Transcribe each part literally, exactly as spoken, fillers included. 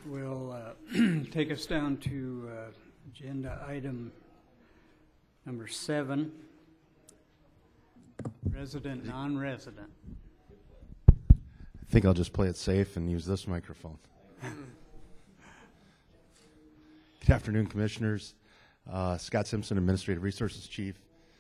will uh, take us down to uh, agenda item number seven, resident, non-resident. I think I'll just play it safe and use this microphone. Good afternoon, Commissioners. Uh, Scott Simpson, Administrative Resources Chief.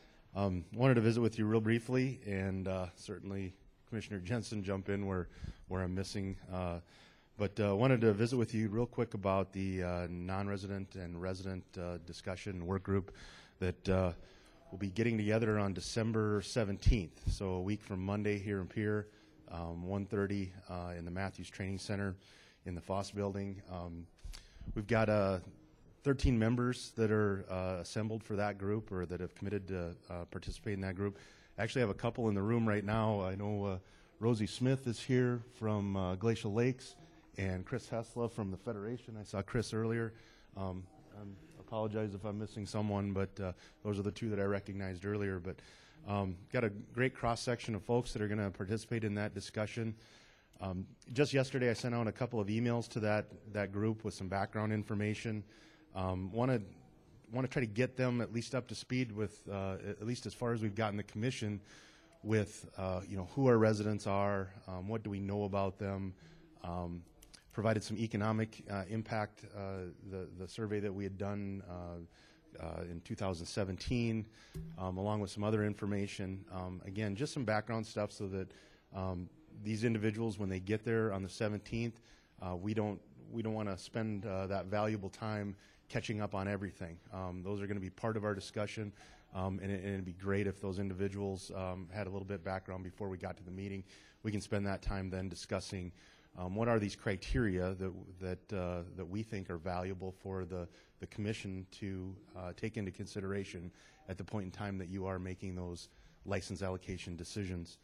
Um, wanted to visit with you real briefly, and uh, certainly Commissioner Jensen jump in where, where I'm missing. Uh, but uh, wanted to visit with you real quick about the uh, non-resident and resident uh, discussion work group that uh, will be getting together on December seventeenth, so a week from Monday here in Pierre, um, one thirty uh, in the Matthews Training Center in the Foss Building. Um, we've got uh, thirteen members that are uh, assembled for that group or that have committed to uh, participate in that group. I actually have a couple in the room right now. I know uh, Rosie Smith is here from uh, Glacial Lakes, and Chris Hesla from the Federation. I saw Chris earlier. Um, I apologize if I'm missing someone, but uh, those are the two that I recognized earlier. But um, got a great cross-section of folks that are going to participate in that discussion. Um, just yesterday, I sent out a couple of emails to that, that group with some background information. Um, want to want to try to get them at least up to speed with, uh, at least as far as we've gotten the commission, with uh, you know, who our residents are, um, what do we know about them. Um, provided some economic uh, impact, uh, the, the survey that we had done uh, uh, in two thousand seventeen, um, along with some other information. Um, again, just some background stuff so that um, these individuals, when they get there on the seventeenth, uh, we don't we don't want to spend uh, that valuable time catching up on everything. Um, those are going to be part of our discussion, um, and, it, and it'd be great if those individuals um, had a little bit of background before we got to the meeting. We can spend that time then discussing Um, what are these criteria that that uh, that we think are valuable for the the commission to uh, take into consideration at the point in time that you are making those license allocation decisions.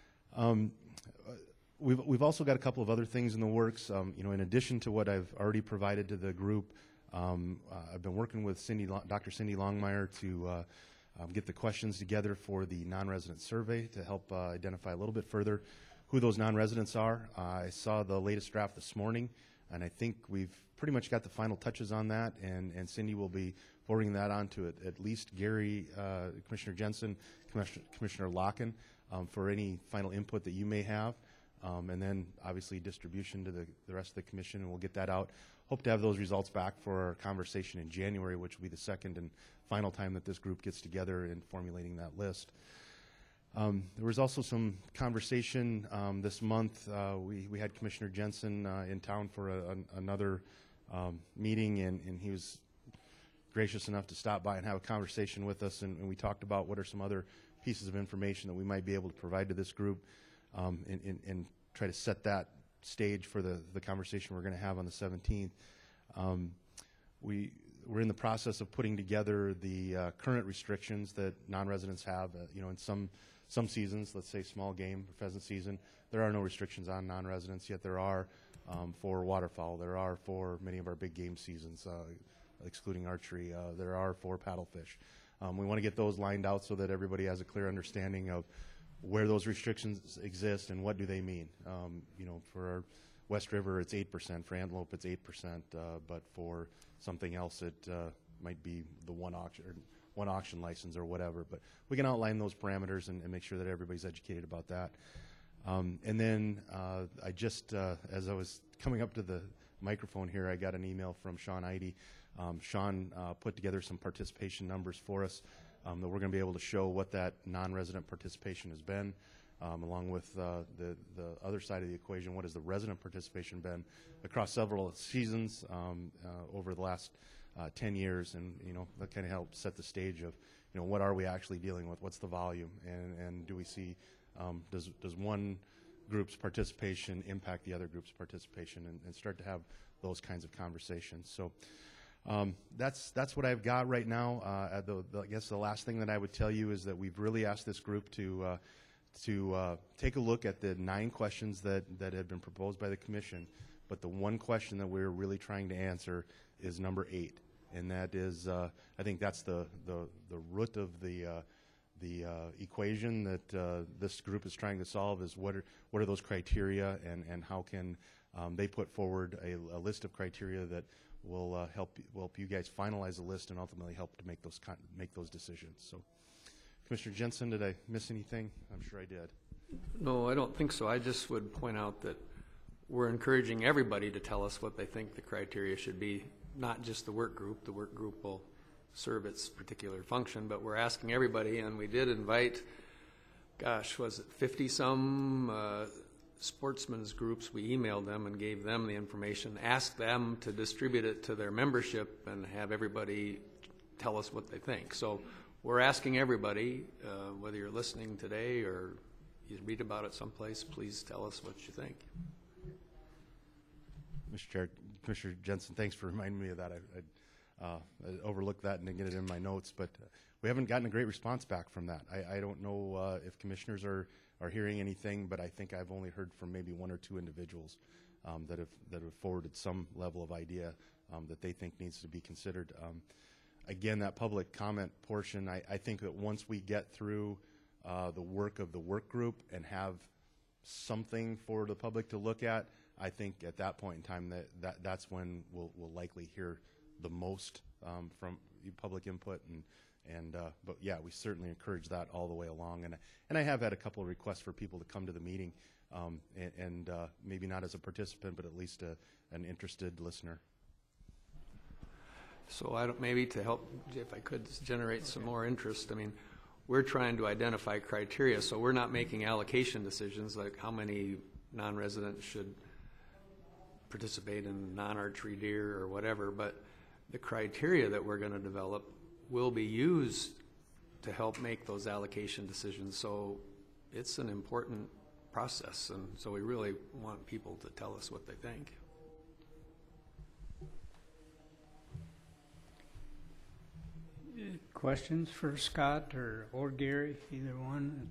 Um, we've we've also got a couple of other things in the works. Um, you know, in addition to what I've already provided to the group, um, uh, I've been working with Cindy, Doctor Cindy Longmire to uh, um, get the questions together for the non-resident survey to help uh, identify a little bit further who those non-residents are. Uh, I saw the latest draft this morning, and I think we've pretty much got the final touches on that, and, and Cindy will be forwarding that on to at, at least Gary, uh, Commissioner Jensen, Commissioner, Commissioner Locken, um, for any final input that you may have, um, and then obviously distribution to the, the rest of the commission, and we'll get that out. Hope to have those results back for our conversation in January, which will be the second and final time that this group gets together in formulating that list. Um, there was also some conversation um, this month. Uh, we, we had Commissioner Jensen uh, in town for a, an, another um, meeting, and, and he was gracious enough to stop by and have a conversation with us, and, and we talked about what are some other pieces of information that we might be able to provide to this group, um, and, and, and try to set that stage for the, the conversation we're going to have on the seventeenth. Um, we, we're in the process of putting together the uh, current restrictions that non-residents have. Uh, you know, in some Some seasons, let's say small game, pheasant season, there are no restrictions on non-residents, yet there are um, for waterfowl. There are for many of our big game seasons, uh, excluding archery. Uh, there are for paddlefish. Um, we want to get those lined out so that everybody has a clear understanding of where those restrictions exist and what do they mean. Um, you know, for our West River, it's eight percent. For antelope, it's eight percent. Uh, but for something else, it uh, might be the one auction, or one auction license or whatever, but we can outline those parameters and, and make sure that everybody's educated about that. Um, and then uh, I just, uh, as I was coming up to the microphone here, I got an email from Sean Eide. Um, Sean uh, put together some participation numbers for us um, that we're going to be able to show what that non-resident participation has been, um, along with uh, the, the other side of the equation, what has the resident participation been across several seasons um, uh, over the last Uh, ten years, and you know that kind of helps set the stage of you know what are we actually dealing with, what's the volume, and and do we see um, does does one group's participation impact the other group's participation, and, and start to have those kinds of conversations. So um, that's that's what I've got right now. Uh, the, the, I guess the last thing that I would tell you is that we've really asked this group to uh, to uh, take a look at the nine questions that that had been proposed by the commission, but the one question that we're really trying to answer is number eight. And that is, uh, I think that's the, the, the root of the, uh, the uh, equation that uh, this group is trying to solve, is what are, what are those criteria, and, and how can Um, they put forward a, a list of criteria that will uh, help will help you guys finalize the list and ultimately help to make those con- make those decisions. So, Commissioner Jensen, did I miss anything? I'm sure I did. No, I don't think so. I just would point out that we're encouraging everybody to tell us what they think the criteria should be, not just the work group. The work group will serve its particular function, but we're asking everybody, and we did invite, gosh, was it fifty-some uh, sportsmen's groups? We emailed them and gave them the information, asked them to distribute it to their membership and have everybody tell us what they think. So we're asking everybody, uh, whether you're listening today or you read about it someplace, please tell us what you think. Mister Chair, Commissioner Jensen, thanks for reminding me of that. I, I, uh, I overlooked that and didn't get it in my notes, but uh, we haven't gotten a great response back from that. I, I don't know uh, if commissioners are, are hearing anything, but I think I've only heard from maybe one or two individuals um, that have that have forwarded some level of idea um, that they think needs to be considered. Um, again, that public comment portion, I, I think that once we get through uh, the work of the work group and have something for the public to look at, I think at that point in time that, that that's when we'll, we'll likely hear the most um, from public input and and uh, but yeah, we certainly encourage that all the way along. And and I have had a couple of requests for people to come to the meeting um, and, and uh, maybe not as a participant, but at least a, an interested listener. So I don't, maybe to help, if I could generate some more interest, I mean, we're trying to identify criteria, so we're not making allocation decisions like how many non-residents should participate in non-archery deer or whatever, but the criteria that we're going to develop will be used to help make those allocation decisions. So it's an important process, and so we really want people to tell us what they think. Questions for Scott or, or Gary, either one?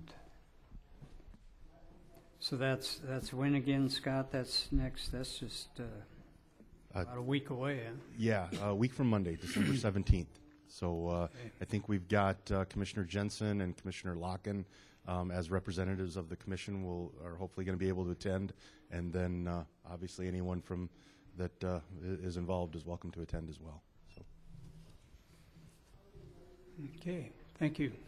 So that's that's when again, Scott? That's next. That's just uh, Uh, about a week away. Huh? Yeah, a week from Monday, December seventeenth. So uh, Okay. I think we've got uh, Commissioner Jensen and Commissioner Locken um, as representatives of the commission will are hopefully going to be able to attend, and then uh, obviously anyone from that uh, i- is involved is welcome to attend as well. So. Okay, thank you.